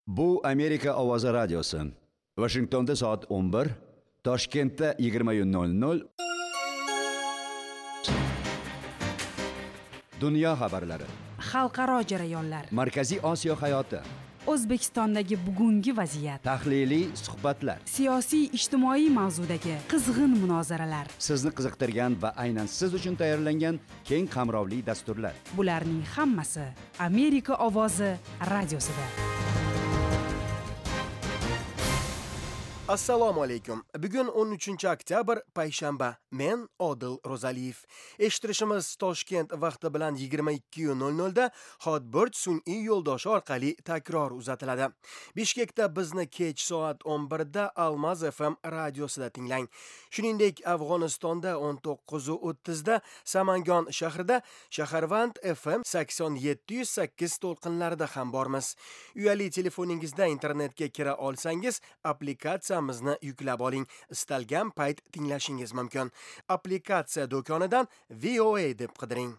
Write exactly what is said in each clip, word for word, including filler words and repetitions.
Bu Amerika Ovozi radiosi. Washingtonda soat o'n bir, Toshkentda yigirma nol nol. Dunyo xabarlari. Xalqaro jarayonlar. Markaziy Osiyo hayoti. O'zbekistondagi bugungi vaziyat. Tahliliy suhbatlar. Siyosiy ijtimoiy mavzudagi qizg'in munozaralar. Sizni qiziqtirgan va aynan siz uchun tayyorlangan keng qamrovli dasturlar. Bularning hammasi Amerika Ovozi radiosida. Assalomu alaykum. Bugun o'n uchinchi oktyabr, payshanba. Men Odil Ro'zaliyev. Eshittirishimiz Toshkent vaqti bilan yigirma ikki nol nol da Hotbird sun'iy yo'ldoshi orqali takror uzatiladi. Bishkekda bizni kech soat o'n bir da Almaz F M radiosida tinglang. Shuningdek, Afg'onistonda o'n to'qqiz o'ttiz da Samangon shahrida Shaharvand F M sakson yetti yuz sakkiz to'lqinlarida ham bormiz. Uyali telefoningizda internetga kira olsangiz, applikatsiya mizni yuklab oling. Istalgan payt tinglashingiz mumkin. Applikatsiya do'konidan V O A deb qidiring.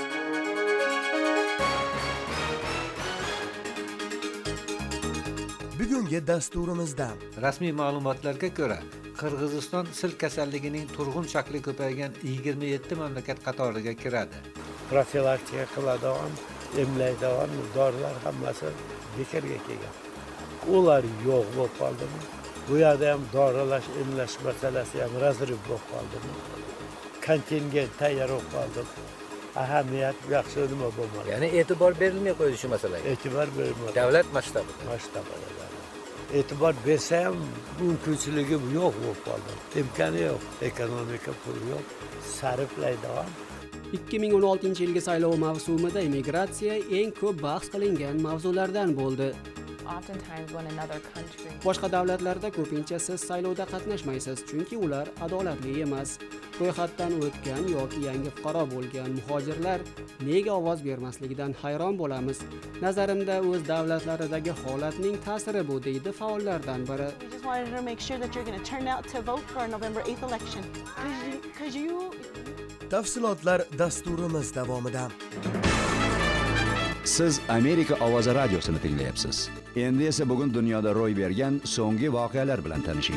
Bugungi dasturimizda rasmiy ma'lumotlarga ko'ra, Qirg'iziston sil kasalligining turg'un shakli ko'paygan yigirma yetti mamlakat qatoriga kiradi. Profilaktika qiladigan, emlaydigan dorilar hammasi bekorga kelgan. Ular yo'q bo'lib qoldimi? Bu yerda ham doralash, emlash masalasi ham razrib bo'lib qoldimi? Kontingent tayyor bo'lib qoldi. Ahamiyat yaxshi nima bo'lmadi. Ya'ni e'tibor berilmay qo'ydi shu masalaga. E'tibor berilmadi. Davlat masshtabida. Masshtabida. E'tibor bersa ham mumkinchiligi yo'q bo'lib qoldi. Imkoni yo'q, ekonomika pul yo'q, sarflaydigan. ikki ming o'n oltinchi yilgi saylov mavsumida immigratsiya eng ko'p bahs qilingan mavzulardan bo'ldi. Boshqa davlatlarda ko'pincha siz saylovda qatnashmaysiz, chunki ular adolatli emas. Ro'yxatdan o'tgan yoki yangi fuqaro bo'lgan muhojirlar nega ovoz bermasligidan hayron bo'lamiz. Nazarimda o'z davlatlaridagi holatning ta'siri bu, deydi faollardan biri. Tafsilotlar dasturimiz davomida. Siz Amerika Ovozi radiosini tinglayapsiz. Endi esa bugun dunyoda ro'y bergan so'nggi voqealar bilan tanishing.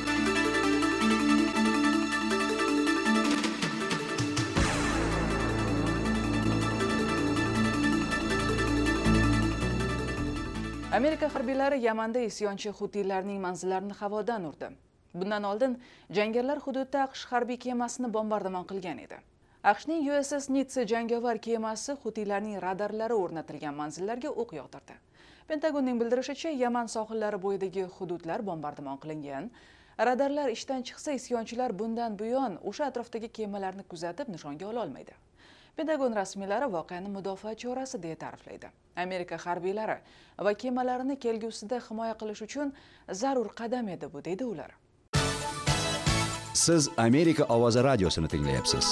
Amerika harbiylari Yamanda isyonchi Hutilarning manzillarini havodan urdi. Bundan oldin jangarilar hududda AQSh harbiy kemasini bombardimon qilgan edi. AQShning U S S Nitsa jangovar kemasi Hutilarning radarlari o'rnatilgan manzillarga o'q yog'dirdi. Pentagonning bildirishicha, Yaman sohillari bo'yidagi hududlar bombardimon qilingan. Radarlar ishdan chiqsa, isyonchilar bundan buyon o'sha atrofdagi kemalarni kuzatib nishonga ola olmaydi. Pentagon rasmiylari voqeani mudofaa chorasi deya ta'riflaydi. Amerika harbiylari va kemalarini kelgusida himoya qilish uchun zarur qadam edi bu, deydi ular. Siz Amerika Ovozi radiosini tinglayapsiz.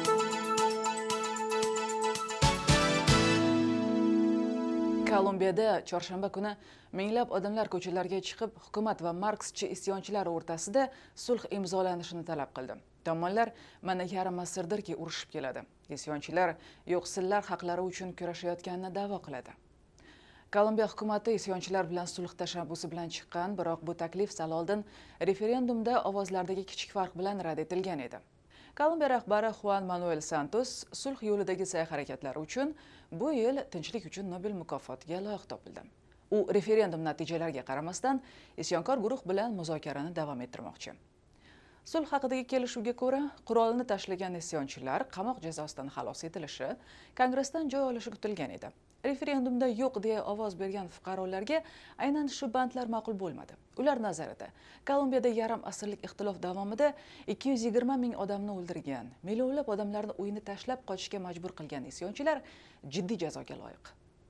Kolumbiyada chorshanba kuni minglab odamlar ko'chalarga chiqib, hukumat va markschi isyonchilar o'rtasida sulh imzolanishini talab qildi. Tomonlar mana yarim asrdirki urushib keladi. Isyonchilar yo'qsillar haqlari uchun kurashayotganini da'vo qiladi. Kolumbiya hukumati isyonchilar bilan sulh tashabbusi bilan chiqqan, biroq bu taklif sal oldin referendumda ovozlardagi kichik farq bilan rad etilgan edi. Kolumbiya rahbari Juan Manuel Santos sulh yo'lidagi sa'y-harakatlari uchun bu yil tinchlik uchun Nobel mukofotiga loyiq topildi. U referendum natijalariga qaramasdan isyonkor guruh bilan muzokarani davom ettirmoqchi. Sulh haqidagi kelishuvga ko'ra, qurolni tashlagan isyonchilar qamoq jazosidan xalos etilishi, Kongressdan joy olishi kutilgan edi. Referendumda yo'q deya ovoz bergan fuqarolarga aynan shu bandlar ma'qul bo'lmadi. Ular nazarida, Kolumbiyada yarim asrlik ixtilof davomida ikki yuz yigirma ming odamni o'ldirgan, millionlab odamlarni uyini tashlab qochishga majbur qilgan isyonchilar jiddiy jazoga loyiq.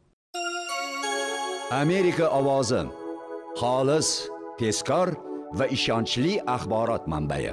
Amerika Ovozi. Xolis, tezkor va ishonchli axborot manbai.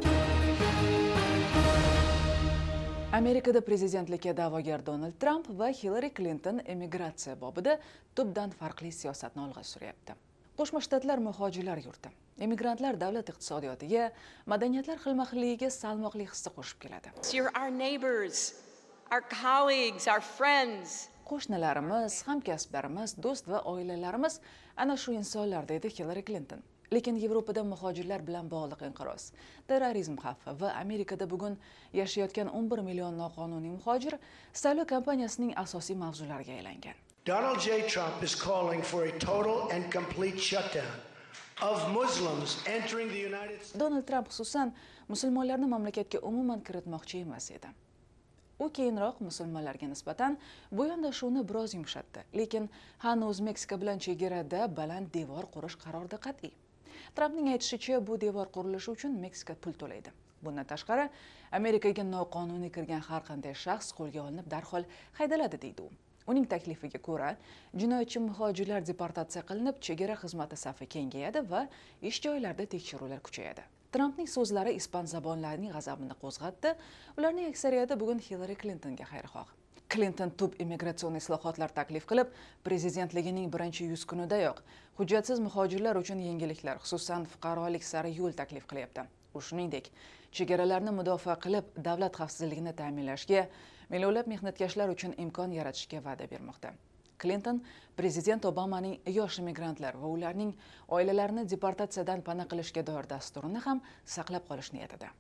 Amerikada prezidentlikka da'vogar Donald Trump va Hillary Clinton emigratsiya bobida tubdan farqli siyosatni olg'a suryapti. Qo'shma Shtatlar muhojirlar yurti. Emigrantlar davlat iqtisodiyotiga, madaniyatlar xilma-xilligiga salmoqli hissa qo'shib keladi. Qo'shnilarimiz, hamkasblarimiz, do'st va oilalarimiz ana shu insonlar, deydi Hillary Clinton. Lekin Yevropada muhojirlar bilan bog'liq inqiroz, terrorizm xavfi va Amerikada bugun yashayotgan o'n bir million noqonuniy muhojir saylov kampaniyasining asosiy mavzulariga aylangan. Donald J. Trump is calling for a total and complete shutdown of Muslims entering the United States. Donald Trump xususan musulmonlarni mamlakatga umuman kiritmoqchi emas edi. U keyinroq musulmonlarga nisbatan bu yondashuvni biroz yumshatdi, lekin hanuz Meksika bilan chegarada baland devor qurish qarorida qat'iy. Trampning aytishicha, bu devor qurilishi uchun Meksika pul to'laydi. Bundan tashqari, Amerikaga noqonuniy kirgan har qanday shaxs qo'lga olinib, darhol haydaladi, deydi u. Uning taklifiga ko'ra, jinoyatchi muhojirlar deportatsiya qilinib, chegara xizmati safi kengayadi va ish joylarida tekshiruvlar kuchayadi. Trampning so'zlari ispan zabonlarining g'azabini qo'zg'atdi. Ularning aksariyati bugun Hillary Clintonga xayrixoh. Clinton tub imigratsion islohotlar taklif qilib, prezidentligining birinchi yuz kunidayoq hujjatsiz muhojirlar uchun yengilliklar, xususan fuqarolik sari yo'l taklif qilyapti. U shuningdek, chegaralarni mudofaa qilib, davlat xavfsizligini ta'minlashga, millionlab mehnatkashlar uchun imkon yaratishga va'da bermoqda. Clinton prezident Obamaning yosh immigrantlar va ularning oilalarini deportatsiyadan pana qilishga doir dasturini ham saqlab qolish niyatida.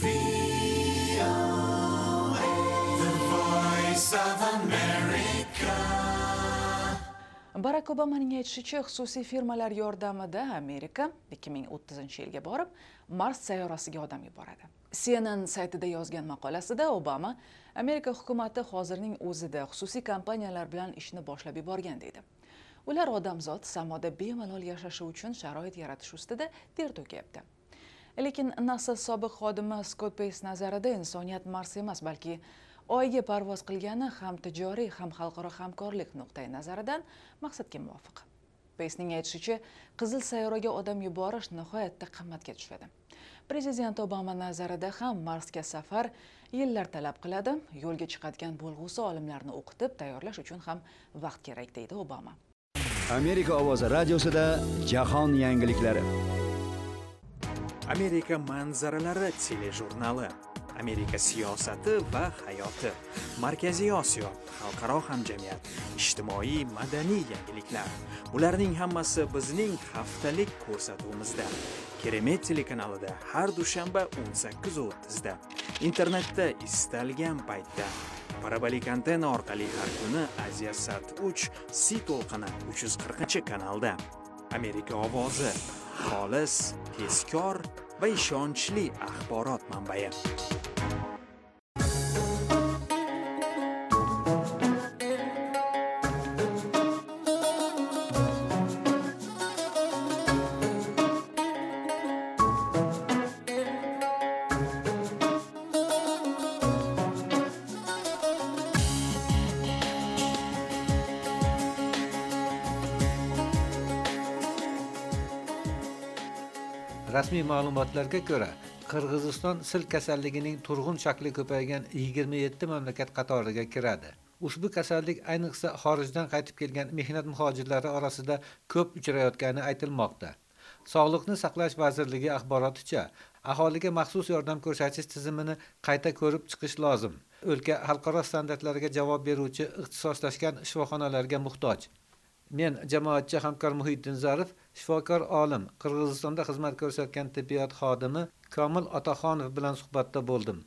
Barack Obamaning aytishicha, xususiy firmalar yordamida Amerika ikki ming o'ttizinchi yilga borib, Mars sayyorasiga odam yuboradi. C N N saytida yozgan maqolasida Obama Amerika hukumati hozirning o'zida xususiy kompaniyalar bilan ishni boshlab yuborgan deydi. Ular odamzod samoda bemalol yashashi uchun sharoit yaratish ustida ter to'kyapti. Lekin NASA sobiq xodimi Scott Pace nazarida insoniyat Mars emas, balki Oyga parvoz qilgani ham tijoriy, ham xalqaro hamkorlik nuqtai nazaridan maqsadga muvofiq. Pace'ning aytishicha, Qizil sayyoraga odam yuborish nihoyatda qimmatga tushadi. Prezident Obama nazarida ham Marsga safar yillar talab qiladi. Yo'lga chiqadigan bo'lg'usi olimlarni o'qitib tayyorlash uchun ham vaqt kerak, deydi Obama. Amerika ovozi radiosida jahon yangiliklari. Amerika manzaralari telejurnali. Amerika siyosati va hayoti. Markaziy Osiyo, xalqaro hamjamiyat, ijtimoiy madaniy yangiliklar. Bularning hammasi bizning haftalik ko'rsatuvimizda. Keremet telekanalida har dushanba o'n sakkiz o'ttiz da. Internetda istalgan paytda. Parabolik antenna orqali har kuni Aziyasat uch C to'lqini uch yuz qirqinchi kanalda. Amerika ovozi, xolis, tezkor va ishonchli axborot manbai. Rasmiy ma'lumotlarga ko'ra, Qirg'iziston sil kasalligining turg'un shakli ko'paygan yigirma yetti mamlakat qatoriga kiradi. Ushbu kasallik ayniqsa xorijdan qaytib kelgan mehnat muhojirlari orasida ko'p uchrayotgani aytilmoqda. Sog'liqni saqlash vazirligi axboroticha, aholiga maxsus yordam ko'rsatish tizimini qayta ko'rib chiqish lozim. O'lka xalqaro standartlarga javob beruvchi ixtisoslashgan shifoxonalarga muhtoj. Men jamoatchi hamkor Muhiddin Zarif, shifokor olim, Qirg'izistonda xizmat ko'rsatgan tibbiyot xodimi Komil Otaxonov bilan suhbatda bo'ldim.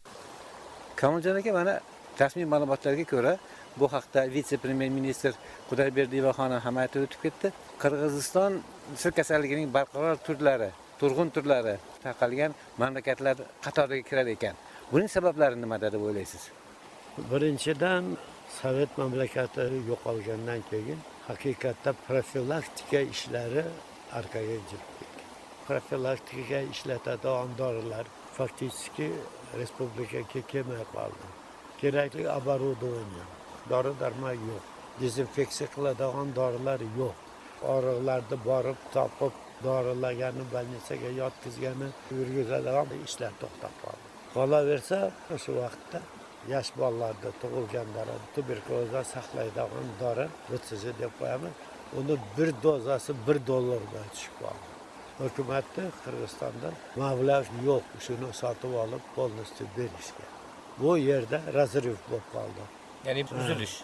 Komiljon aka, mana rasmiy ma'lumotlarga ko'ra, bu haqda vitse-premyer ministr Xudoyberdiyeva xonim ham aytib o'tib ketdi. Qirg'iziston sil kasalligining barqaror turlari, turg'un turlari tarqalgan mamlakatlar qatoriga kirar ekan. Buning sabablari nimada deb o'ylaysiz? Birinchidan, Sovet mamlakati yo'qolgandan keyin haqiqatda profilaktika ishlari orqaga jilib ketgan. Profilaktikaga ishlatadigan dorilar faktiski respublikaga kelmay qoldi. Kerakli оборудование, dori-darmon yo'q. Dezinfeksiya qiladigan dorilar yo'q. Og'riqlarni borib topib, dorilagani, больницаga yotkizgani yurgizadigan ishlar to'xtab qoldi. Qolaversa, o'sha vaqtda yosh bolalarda tug'ilganlar tuberkulozdan saqlaydigan dori o'ttizi deb qo'yamiz. Uni bir dozasi bir dollarga tushib qoldi. Hukumatda Qirg'izistonda mablag' yo'q, shuni sotib olib polностью berishga. Bu yerda razriv bo'lib qoldi. Ya'ni uzilish.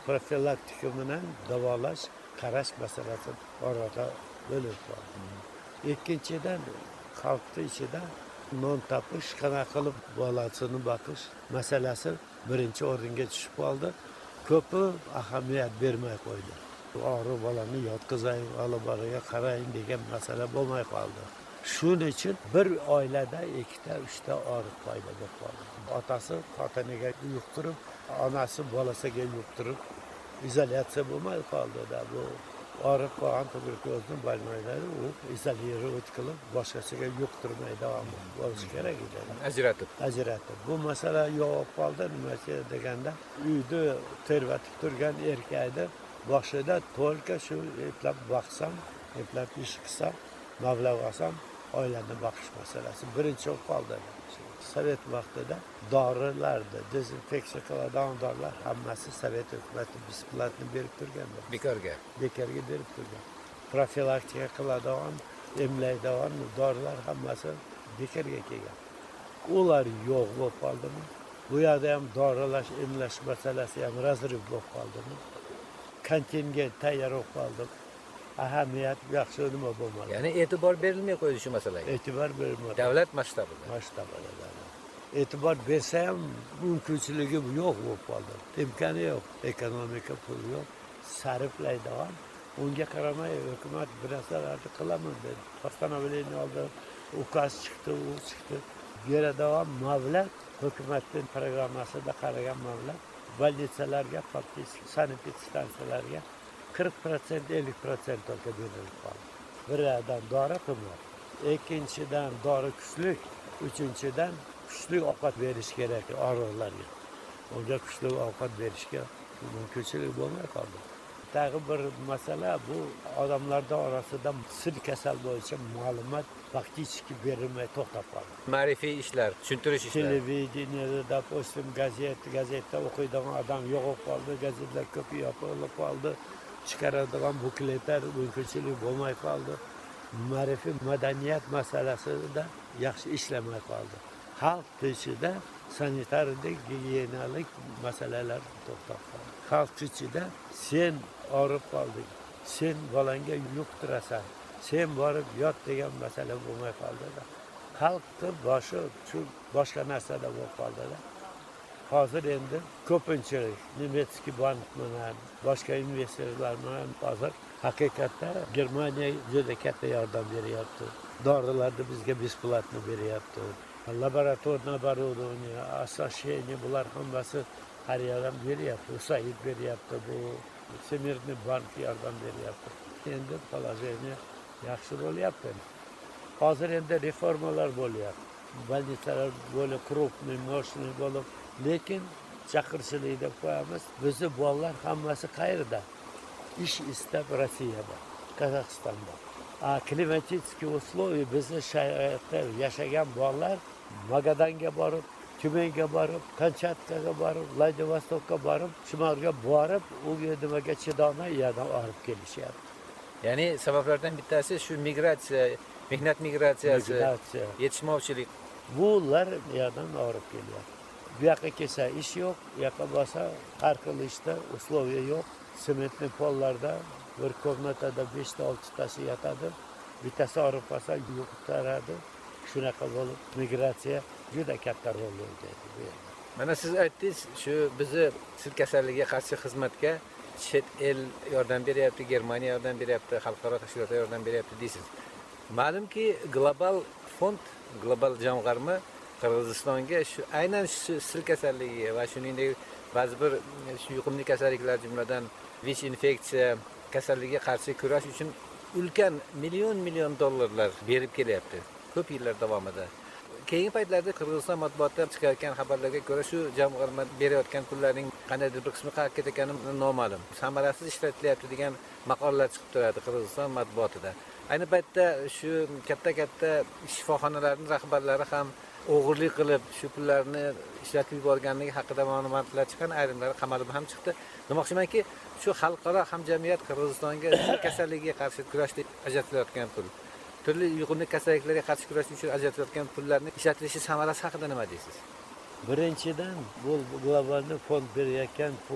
profilaktika bilan davolash, qarash masalasi orada bo'lib qoldi. Ikkinchidan, xalqning ichida non topish, qanaqa qilib bolasini boqish masalasi birinchi o'ringa tushib qoldi. Ko'pi ahamiyat bermay qo'ydi. Og'ir bolani yotqizay, olib-boriga qaraying degan masala bo'lmay qoldi. Shuning uchun bir oilada ikkita, uchta og'riq paydo bo'lib qoldi. Otasi xotiniga yuqtirib, onasi bolasiga yuqtirib, izolyatsiya bo'lmay qoldi-da bu. Og'riq qolgan tuberkulozni bo'lmaylari u izolyatsiya o'tkazilib, boshqasiga yuqtirmay davom bo'lishi kerak edi. Ajratib. Ajratib. Bu masala yo'q qoldi, nima deganda, uyda tervatib turgan erkakni boshida to'lka shu eplab boqsam, eplab ish qilsam, mablag' olsam, oilani boqish masalasi birinchi bo'lib qoldi. Sovet vaqtida dorilarni, dezinfeksiya qiladigan dorilar hammasi Sovet hukumati besplatni berib turgandi. Bekorga. Bekorga berib turgan. Profilaktika qiladigan, emlaydigan dorilar hammasi bekorga kelgan. Ular yo'q bo'lib qoldimi? Bu yerda ham doralash, emlash masalasi ham razriv bo'lib qoldimi? Kontingent tayyor bo'lib qoldi. Ahamiyat yaxshi nima bo'lmadi. Ya'ni e'tibor berilmay qo'ydi shu masalaga. E'tibor berilmadi. Davlat masshtabida. Masshtabida. E'tibor bersa ham mumkinchiligi yo'q bo'lib qoldi. Imkoni yo'q, ekonomika pul yo'q, sarflaydigan. Unga qaramay hukumat bir narsalarni qilaman dedi. Postanovleniya oldi, ukaz chiqdi, u chiqdi. Beradigan mablag' hukumatning programmasida qaragan mablag' больницаlarga, faktik sanitariya qirq foiz ellik foiz to'lka berilib qoldi. Biridan dori qimmat, ikkinchidan dori kuchli, uchinchidan kuchli ovqat berish kerak og'riqlarga. Unga kuchli ovqat berishga mumkinchilik bo'lmay qoldi. Tag'i bir masala bu odamlarda orasida sil kasal bo'yicha ma'lumot faktik berilmay to'xtab qoldi. Ma'rifiy ishlar, tushuntirish ishlar. Televideniyada, postim, gazet, gazetda o'qiydigan odam yo'q bo'lib qoldi, gazetlar ko'p yopilib qoldi. Chiqaradigan bukletlar mumkinchilik bo'lmay qoldi. Ma'rifiy madaniyat masalasida yaxshi ishlamay qoldi. Xalq ichida sanitariya, gigiyenalik masalalar to'xtab qoldi. Xalq ichida sen og'rib qolding, sen bolangga yuqtirasan, sen borib yot degan masala bo'lmay qoldi. Xalqning boshi shu boshqa narsada bo'lib qoldi. Hozir endi ko'pinchalik Nemetskiy bank bilan boshqa investorlar bilan hozir haqiqatda Germaniya juda katta yordam beryapti. Dorilarni bizga besplatni beryapti. Laboratoriya оборудование, освещение bular hammasi har yerdan beryapti. Usaid beryapti, bu Всемирный bank yordam beryapti. Endi положение yaxshi bo'lyapti. Hozir endi reformalar bo'lyapti. Больницаlar bo'lib, крупный, мощный bo'lib, lekin chaqirishlik deb qo'yamiz. Bizni bolalar hammasi qayerda? Ish istab Rossiyada, Qozog'istonda. A klimatik условия bizni sharoitda yashagan bolalar Magadanga borib, Tyumanga borib, Kamchatkaga borib, Vladivostokka borib, Shimolga borib, u nimaga chidamay yerdan olib kelishyapti. Ya'ni sabablardan bittasi shu migratsiya, mehnat migratsiyasi, yetishmovchilik. Bular yerdan olib kelyapti. Bu yoqqa kelsa ish yo'q, bu yoqqa borsa har xil ishda условия yo'q. Sementli pollarda bir komnatada beshta oltitasi yotadi. Bittasi olib qolsa yuqtiradi. Shunaqa bo'lib migratsiya juda katta rol o'ynaydi. Mana siz aytdingiz, shu bizni sil kasalligiga qarshi xizmatga chet el yordam beryapti, Germaniya yordam beryapti, xalqaro tashkilotlar yordam beryapti deysiz. Ma'lumki, global fond, global jamg'arma Qirg'izistonga shu aynan shu sil kasalligi va shuningdek ba'zi bir shu yuqumli kasalliklar jumladan vish infeksiya kasalligiga qarshi kurash uchun ulkan million million dollarlar berib kelyapti ko'p yillar davomida. Keyingi paytlarda Qirg'iziston matbuotida chiqayotgan xabarlarga ko'ra shu jamg'arma berayotgan pullarning qandaydir bir qismi qayerga ketayotgani noma'lum. Samarasiz ishlatilyapti degan maqolalar chiqib turadi Qirg'iziston matbuotida. Ayni paytda shu katta-katta shifoxonalarning rahbarlari ham o'g'irlik qilib shu pullarni ishlatib yuborganligi haqida ma'lumotlar chiqqan, ayrimlari qamalib ham chiqdi. Demoqchimanki, shu xalqaro hamjamiyat Qirg'izistonga kasalligiga qarshi kurashda ajratilayotgan pul, turli yuqumli kasalliklarga qarshi kurash uchun ajratilayotgan pullarning ishlatilishi samarasi haqida nima deysiz? Birinchidan, bu global fond berayotgan pulni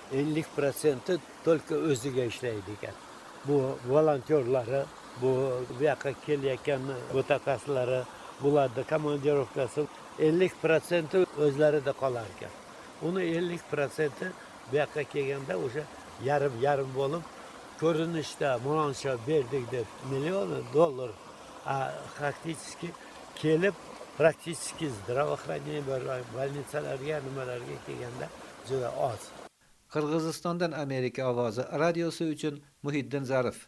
ellik protsenti только o'ziga ishlaydi ekan. Bu volontyorlari, bu bu yoqqa kelayotgan mutaxassislari, bularning komandirovkasi ellik protsenti o'zlarida qolar ekan. Uni ellik protsenti bu yoqqa kelganda o'sha yarim yarim bo'lib ko'rinishda munosha berdik deb million dollar faktiski kelib praktiski здравоохранение больницаlarga nimalarga kelganda juda oz. Qirg'izistondan Amerika ovozi radiosi uchun Muhiddin Zarif.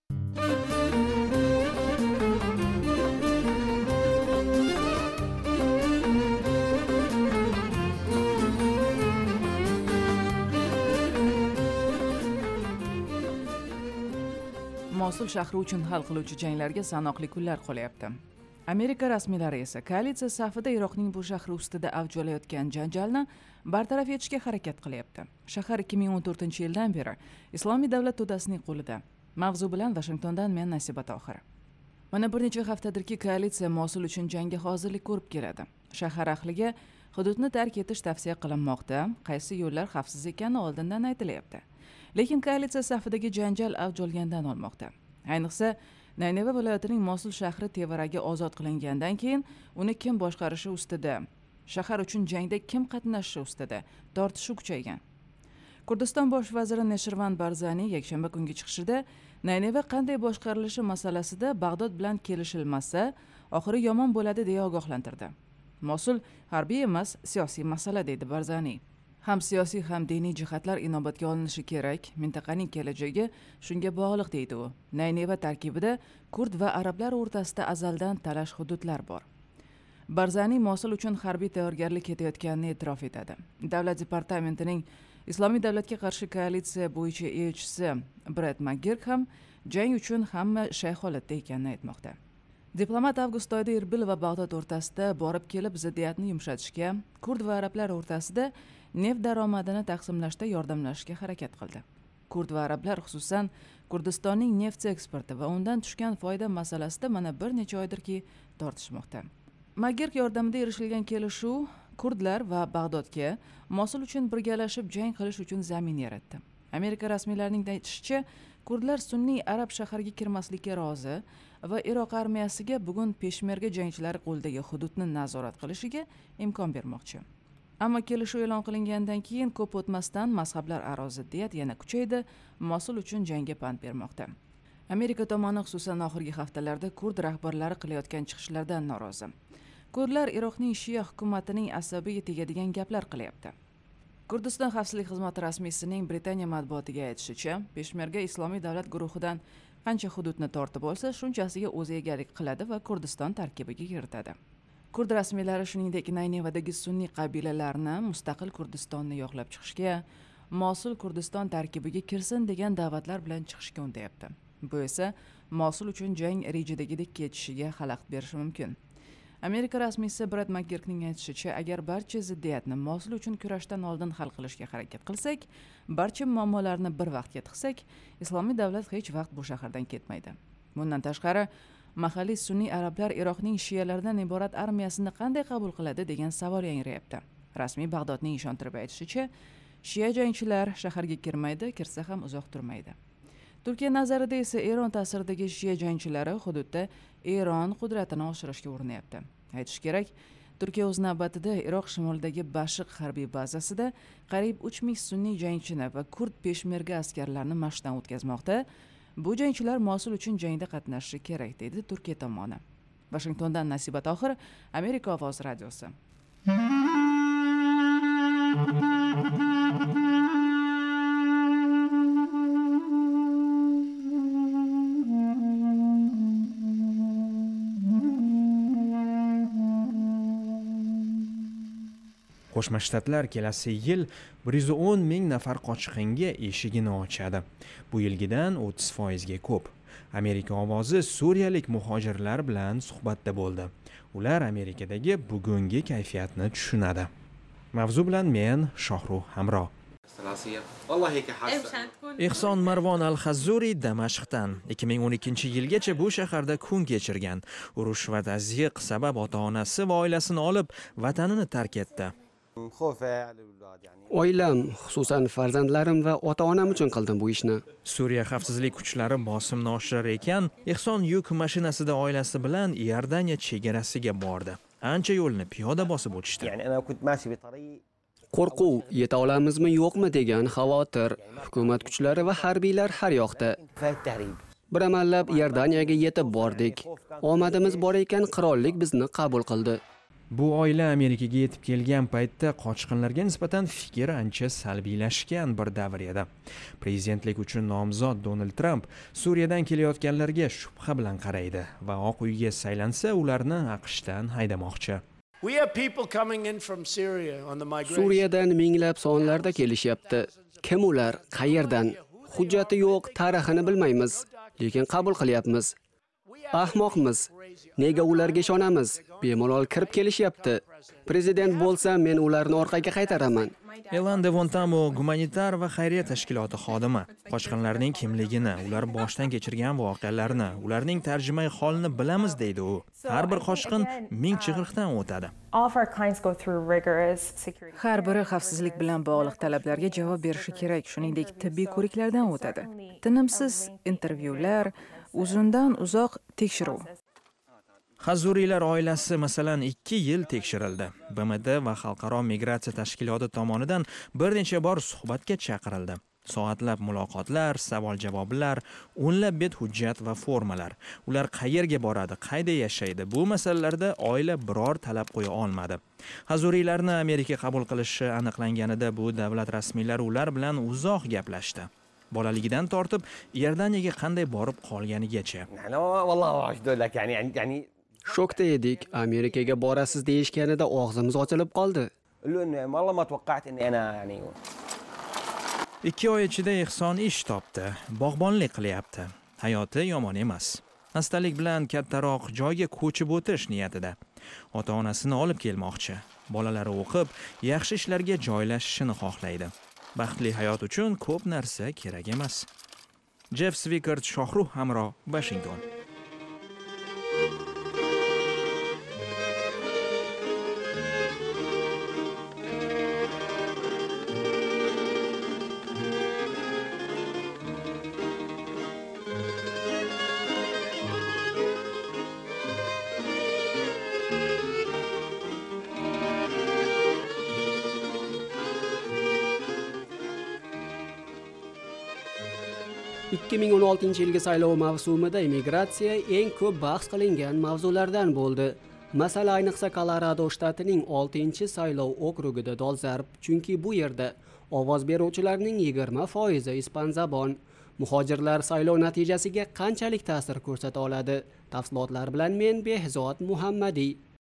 Mosul shahri uchun hal qiluvchi janglarga sanoqli kunlar qolyapti. Amerika rasmiylari esa koalitsiya safida Iroqning bu shahri ustida avj olayotgan janjalni bartaraf etishga harakat qilyapti. Shahar ikki ming o'n to'rtinchi yildan beri Islomiy davlat to'dasining qo'lida. Mavzu bilan Washingtondan men Nasiba Tohir. Mana bir necha haftadirki koalitsiya Mosul uchun jangga hozirlik ko'rib keladi. Shahar ahliga hududni tark etish tavsiya qilinmoqda, qaysi yo'llar xavfsiz ekani oldindan aytilyapti. Lekin koalitsiya safidagi janjal avj olgandan olmoqda. Ayniqsa Nayneva viloyatining Mosul shahri tevaragi ozod qilingandan keyin uni kim boshqarishi ustida, shahar uchun jangda kim qatnashishi ustida tortishuv kuchaygan. Kurdiston bosh vaziri Neshirvan Barzani yakshanba kungi chiqishida Nayneva qanday boshqarilishi masalasida Bag'dod bilan kelishilmasa, oxiri yomon bo'ladi deya ogohlantirdi. Mosul harbiy emas, siyosiy masala dedi Barzani. Ham siyosiy ham diniy jihatlar inobatga olinishi kerak. Mintaqaning kelajagi shunga bog'liq deydi u. Nayneva tarkibida kurd va arablar o'rtasida azaldan talash hududlar bor. Barzani Mosul uchun harbiy tayyorgarlik ketayotganini e'tirof etadi. Davlat departamentining Islomiy davlatga qarshi koalitsiya bo'yicha elchisi Brett McGurk ham jang uchun hamma shay holatda ekanini aytmoqda. Diplomat avgust oyida Erbil va Bag'dod o'rtasida borib kelib ziddiyatni yumshatishga, kurd va arablar o'rtasida neft daromadini taqsimlashda yordamlashishga harakat qildi. Kurd va arablar xususan Kurdistonning neft eksporti va undan tushgan foyda masalasida mana bir necha oydirki tortishmoqda. McGurk yordamida erishilgan kelishuv kurdlar va Bag'dodga Mosul uchun birgalashib jang qilish uchun zamin yaratdi. Amerika rasmiylarining aytishicha, kurdlar sunniy arab shaharga kirmaslikka rozi va Iroq armiyasiga bugun peshmerga jangchilari qo'ldagi hududni nazorat qilishiga imkon bermoqchi. Ammo kelishuv e'lon qilingandan keyin ko'p o'tmasdan mazhablar aro ziddiyat yana kuchaydi, Mosul uchun jangga pand bermoqda. Amerika tomoni xususan oxirgi haftalarda kurd rahbarlari qilayotgan chiqishlardan norozi. Kurdlar Iroqning Shia hukumatining asabiga tegadigan gaplar qilyapti. Kurdiston xavfsizlik xizmati rasmiysining Britaniya matbuotiga aytishicha, Peshmerga Islomiy davlat guruhidan qancha hududni tortib olsa, shunchasiga o'zi egalik qiladi va Kurdiston tarkibiga kiritadi. Kurd rasmiylari shuningdek Naynevadagi sunniy qabilalarni mustaqil Kurdistonni yo'qlab chiqishga, Mosul Kurdiston tarkibiga kirsin degan da'vatlar bilan chiqishga undayapti. Bu esa Mosul uchun jang rejadagidek ketishiga xalaqit berishi mumkin. Amerika rasmiysi Brett McGurkning aytishicha, agar barcha ziddiyatni Mosul uchun kurashdan oldin hal qilishga harakat qilsak, barcha muammolarni bir vaqtga tiqsak, Islomiy davlat hech vaqt bu shahardan ketmaydi. Bundan tashqari, mahalliy sunniy arablar Iroqning shiyalardan iborat armiyasini qanday qabul qiladi degan savol yangrayapti. Rasmiy Bag'dodning ishontirib aytishicha, shiya jangchilar shaharga kirmaydi, kirsa ham uzoq turmaydi. Turkiya nazarida esa Eron ta'siridagi shiya jangchilari hududda Eron qudratini oshirishga urinyapti. Aytish kerak, Turkiya o'z navbatida Iroq shimolidagi Bashiq harbiy bazasida qariyb uch ming sunniy jangchini va kurd peshmerga askarlarini mashqdan o'tkazmoqda. Bu jangchilar Mosul uchun jangda qatnashishi kerak dedi Turkiya tomoni. Washingtondan Nasiba Tohir, Amerika ovozi radiosi. Qo'shma Shtatlar kelasi yil bir yuz o'n ming nafar qochqinga eshigini ochadi. Bu yilgidan o'ttiz foizga ko'p. Amerika ovozi suriyalik muhojirlar bilan suhbatda bo'ldi. Ular Amerikadagi bugungi kayfiyatni tushunadi. Mavzu bilan men Shohruh Hamro. Ehson Marvon Al-Xazzuri Damashqdan ikki ming o'n ikkinchi yilgacha bu shaharda kun kechirgan. Urush va tazyiq sabab ota-onasi va oilasini olib vatanini tark etdi. Oilam, xususan farzandlarim va ota-onam uchun qildim bu ishni. Suriya xavfsizlik kuchlari bosimni oshirar ekan, Ehson yuk mashinasida oilasi bilan Iordaniya chegarasiga bordi. Ancha yo'lni piyoda bosib o'tishdi. Qo'rquv, yeta olamizmi yo'qmi degan xavotir. Hukumat kuchlari va harbiylar har yoqda. Bir amallab Iordaniyaga yetib bordik. Omadimiz bor ekan, qirollik bizni qabul qildi. Bu oila Amerikaga yetib kelgan paytda qochqinlarga nisbatan fikr ancha salbiylashgan bir davr edi. Prezidentlik uchun nomzod Donald Trump Suriyadan kelayotganlarga shubha bilan qaraydi va Oq uyga saylansa, ularni AQShdan haydamoqchi. Suriyadan minglab sonlarda kelishyapti. Kim ular? Qayerdan? Hujjati yo'q, tarixini bilmaymiz, lekin qabul qilyapmiz. Ahmoqmiz. Nega ularga ishonamiz? Bemalol kirib kelishyapti. Prezident bo'lsa, men ularni orqaga qaytaraman. Elan Devontamo gumanitar va xayriya tashkiloti xodimi. Qochqinlarning kimligini, ular boshdan kechirgan voqealarni, ularning tarjimai holini bilamiz deydi u. Har bir qochqin ming chig'iriqdan o'tadi. Har biri xavfsizlik bilan bog'liq talablarga javob berishi kerak, shuningdek tibbiy ko'riklardan o'tadi. Tinimsiz intervyular, uzundan uzoq tekshiruv. Hazuriylar oilasi masalan ikki yil tekshirildi. B M D va Xalqaro migratsiya tashkiloti tomonidan bir necha bor suhbatga chaqirildi. Soatlab muloqotlar, savol-javoblar, o'nlab bet hujjat va formalar. Ular qayerga boradi, qayda yashaydi? Bu masalalarda oila biror talab qo'ya olmadi. Hazuriylarni Amerika qabul qilishi aniqlanganida bu davlat rasmiylari ular bilan uzoq gaplashdi. Bolaligidan tortib Iordaniyaga qanday borib qolganigacha. Shokda edik. Amerikaga borasiz deyishganida og'zimiz ochilib qoldi. ikki oy ichida Ehson ish topdi, bog'bonlik qilyapti. Hayoti yomon emas. Xastalik bilan kattaroq joyga ko'chib o'tish niyatida. Ota-onasini olib kelmoqchi. Bolalari o'qib, yaxshi ishlarga joylashishini xohlaydi. Baxtli hayot uchun ko'p narsa kerak emas. Jeff Swickert, Shohruh Hamro, Washington. ikki ming o'n oltinchi yilgi saylov mavsumida immigratsiya eng ko'p bahs qilingan mavzulardan bo'ldi. Masala ayniqsa Kolorado shtatining oltinchi saylov okrugida dolzarb, chunki bu yerda ovoz beruvchilarning yigirma foizi ispanzabon. Muhojirlar saylov natijasiga qanchalik ta'sir ko'rsata oladi? Tafsilotlar bilan men Behzod Muhammadiy.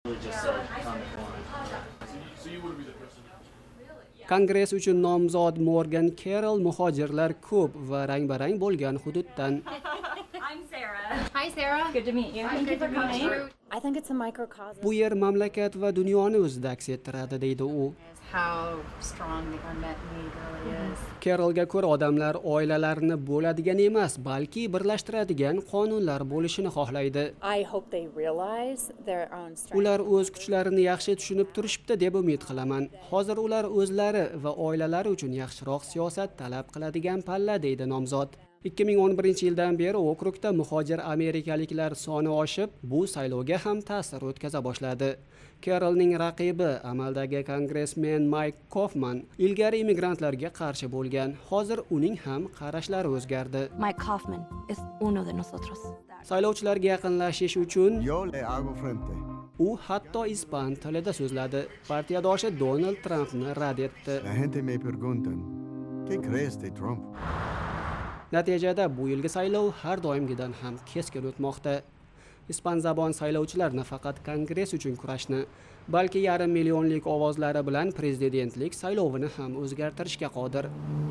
Kongress uchun nomzod Morgan Carroll muhojirlar ko'p va rang-barang bo'lgan hududdan. I'm Sarah. Hi Sarah. Good to meet you. Thank you for coming. I think it's a microcosm. Bu yer mamlakat va dunyoni o'zida aks ettiradi, deydi u. How strong the unmet need really is. Carrollga ko'ra odamlar oilalarini bo'ladigan emas, balki birlashtiradigan qonunlar bo'lishini xohlaydi. I hope they realize their own strength. Ular o'z kuchlarini yaxshi tushunib turishibdi deb umid qilaman. Hozir ular o'zlari va oilalari uchun yaxshiroq siyosat talab qiladigan palla, deydi nomzod. ikki ming o'n birinchi yildan beri okrugda muhojir amerikaliklar soni oshib, bu saylovga ham ta'sir o'tkaza boshladi. Carrollning raqibi amaldagi kongressmen Mike Kaufman ilgari immigrantlarga qarshi bo'lgan. Hozir uning ham qarashlari o'zgardi. Mike Kaufman es uno de nosotros. Saylovchilarga yaqinlashish uchun Yo le hago frente. u hatto ispan tilida so'zladi. Partiyadoshi Donald Trumpni rad etdi. La gente me preguntan, ¿qué crees de Trump? Natijada bu yilgi saylov har doimgidan ham keskin o'tmoqda. Ispanzabon saylovchilar nafaqat kongress uchun kurashni, balki yarim millionlik ovozlari bilan prezidentlik saylovini ham o'zgartirishga qodir.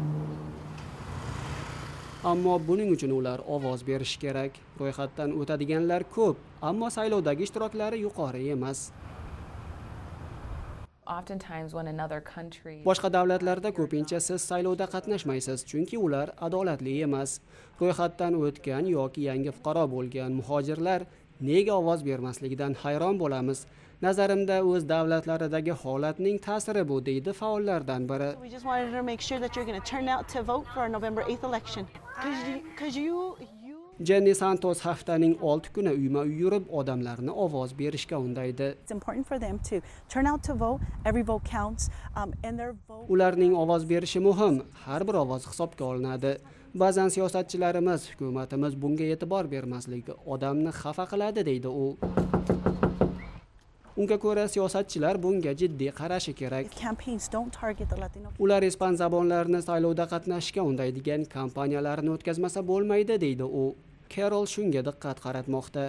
Ammo buning uchun ular ovoz berishi kerak. Ro'yxatdan o'tadiganlar ko'p, ammo saylovdagi ishtiroklari yuqori emas. Boshqa davlatlarda ko'pincha siz saylovda qatnashmaysiz, chunki ular adolatli emas. Ro'yxatdan o'tgan yoki yangi fuqaro bo'lgan muhojirlar nega ovoz bermasligidan hayron bo'lamiz. Nazarimda o'z davlatlaridagi holatning ta'siri bu, deydi faollardan biri. We just wanted to make sure that you're going to turn out to vote for our November eighth election. Because you, you Jenny Santos haftaning olti kuni uyma-uy yurib odamlarni ovoz berishga undaydi. It's important for them to turn out to vote. Every vote counts, um, and their vote. Ularning ovoz berishi muhim, har bir ovoz hisobga olinadi. Ba'zan siyosatchilarimiz, hukumatimiz bunga e'tibor bermasligi odamni xafa qiladi, deydi u. Unga ko'ra siyosatchilar bunga jiddiy qarashi kerak. Campaigns don't target the Latino. Ular ispan zabonlarini saylovda qatnashishga undaydigan kampaniyalarni o'tkazmasa bo'lmaydi, deydi u. Carol shunga diqqat qaratmoqda.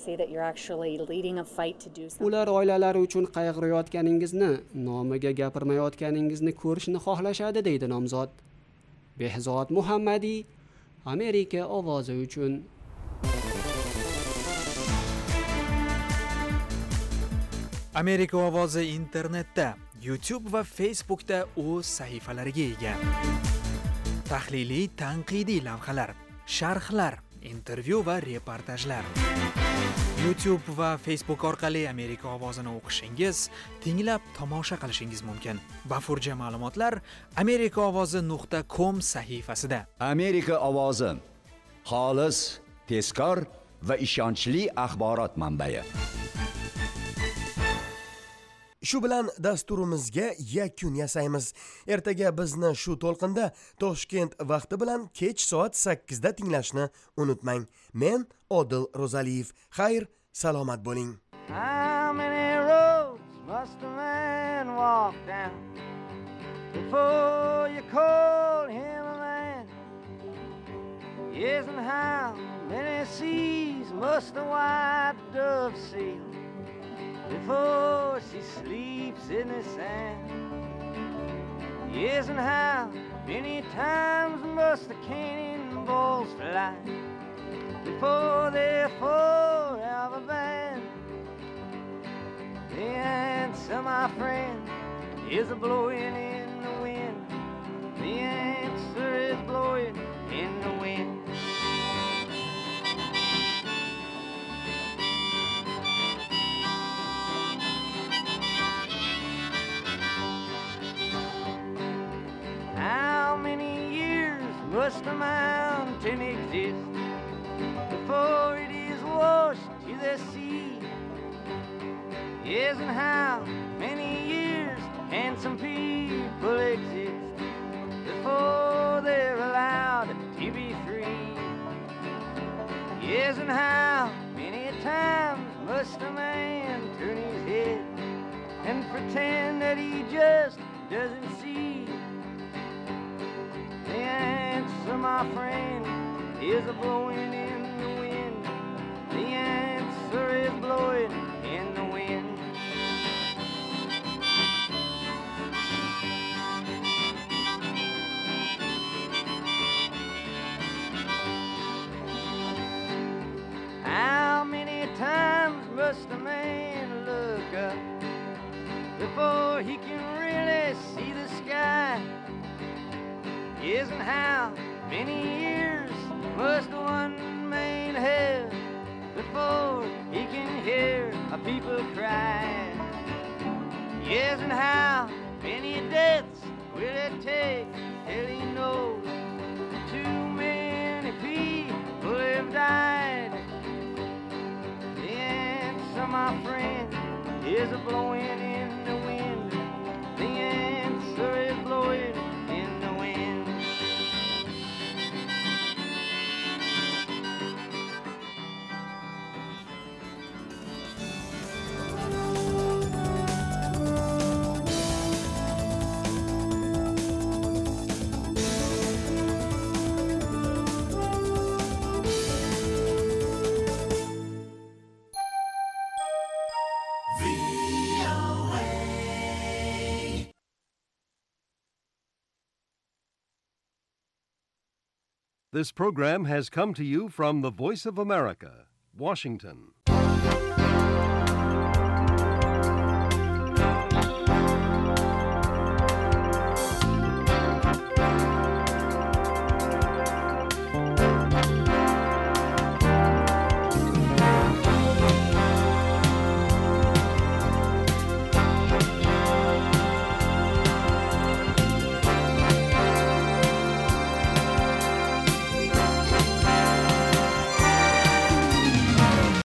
Ular oilalari uchun qayg'urayotganingizni, nomiga gapirmayotganingizni ko'rishni xohlashadi, deydi nomzod. Behzod Muhammadiy, Amerika ovozi uchun. Amerika ovozi internetda, YouTube va Facebookda o'z sahifalariga ega. Tahliliy, tanqidiy lavhalar, sharhlar, intervyu va reportajlar. YouTube va Facebook orqali Amerika ovozini o'qishingiz, tinglab tomosha qilishingiz mumkin. Bafurja ma'lumotlar amerika ovozi nuqta com sahifasida. Amerika ovozi xolis, tezkor va ishonchli axborot manbai. Shu bilan dasturimizga yakun yasaymiz. Ertaga bizni shu to'lqinda Toshkent vaqti bilan kech soat sakkizda tinglashni unutmang. Men Odil Rozaliyev. Xayr, salomat bo'ling. How many roads must a man walk down before you call him a man? Yes, and how many seas must the white dove sail before she sleeps in the sand? Yes, and how many times must the cannonballs fly before they're forever banned? The answer, my friend, is a blowing in the wind. The answer is blowing in the wind. How many years must a mountain exist before it is washed to the sea? Yes, and how many years can some people exist before they're allowed to be free? Yes, and how many times must a man turn his head and pretend that he just doesn't see? The answer, my friend, is a blowing in the wind. The answer is blowing in the wind. How many times must a man look up before he can really see the sky? Yes, and how many years must one man have before he can hear a people cry? Yes, and how many deaths will it take till he knows too many people have died? The answer, my friend, is a blowing in the wind. The answer is blowing in the wind. This program has come to you from the Voice of America, Washington.